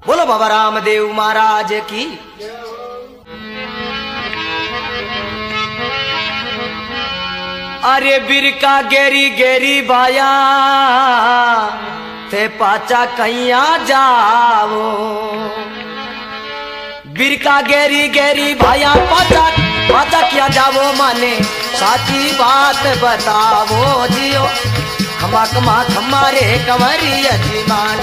बोलो बाबा रामदेव महाराज की। अरे बिरका गेरी गेरी बाया थे पाचा कैया जावो। बिरका गेरी गेरी भाया पाचा पाचा क्या जावो माने साची बात बतावो जियो। खमा खमा खमारे कंवरी अजीमाल।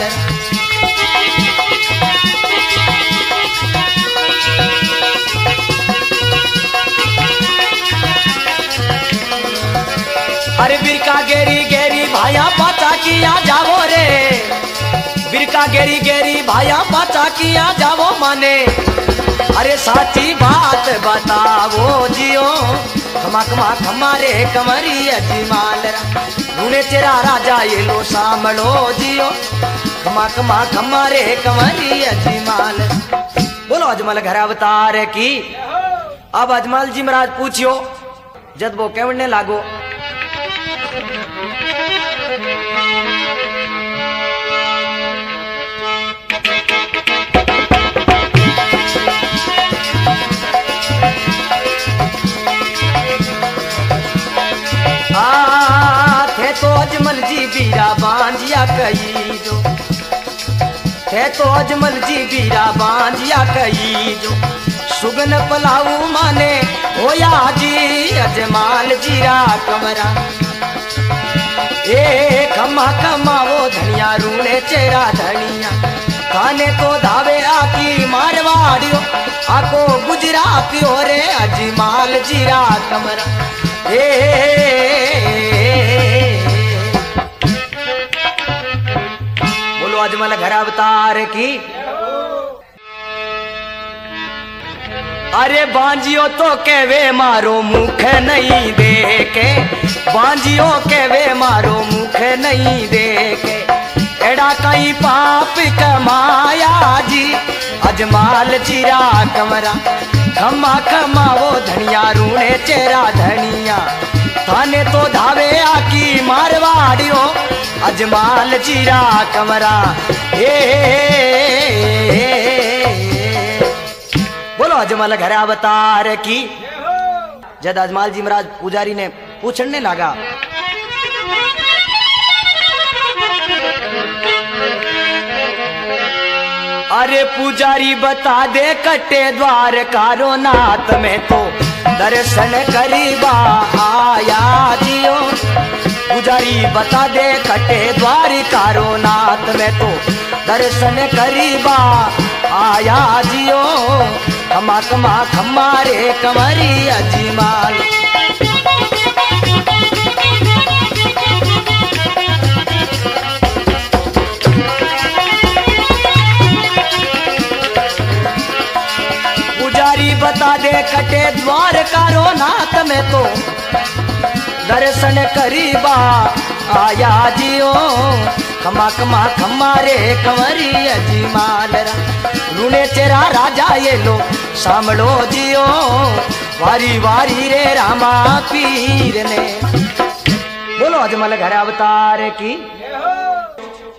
अरे बिरका गेरी गेरी भाया पाचा किया जावो रे। बिरका गेरी गेरी भाया पाचा किया जावो माने अरे साची बात बतावो जियो। खमा खमा खमारे कंवरी अजीमाल। रूने तेरा राजा ये लो सामलो जियो। खमा खमा खमारे कंवरी अजीमाल। बोलो अजमल घर अवतार की। अब अजमल जी महाराज पूछियो जद वो कहने लागो। थे तो अजमल जी बीरा बांजिया कही जो। थे तो अजमल जी बीरा बांजिया कही जो। सुगन पलाऊ माने होया जी अजमाल जीरा कमरा। ए खमा खमा वो धनिया रूने चेरा धनिया। खाने तो धावे आकी मारवाड़ियो आको गुजरातियो रे अजमाल जीरा कमरा। बोलो अजमल घर अवतार की। अरे बांजियो तो कहवे मारो मुख नहीं देखे। बांजियो कहवे मारो मुख नहीं देखे। एड़ा कई पाप कमाया जी अजमाल जीरा कमरा। खमा खमा वो धनिया रूने चेरा धनिया। थाने तो धावे आकी मारवाड़ियो अजमाल जीरा कमरा। बोलो अजमल घर अवतार की। जद अजमाल जी महाराज पुजारी ने पूछने लगा। अरे पुजारी बता दे कटे द्वार कारो नाथ में तो दर्शन करीबा आया जियो। पुजारी बता दे कटे द्वार कारो नाथ में तो दर्शन करीबा आया जियो। खमा खमा खमारे कंवरी अजीमाल। बता दे कटे द्वार कारो नाथ में तो दर्शन करीबा आया जियो। खमा खमा खमारे कंवरी अजीमाल। रूने तेरा राजा ये लो सामलो जियो। वारी वारी रे रामा पीर ने। बोलो अजमल घर अवतार की।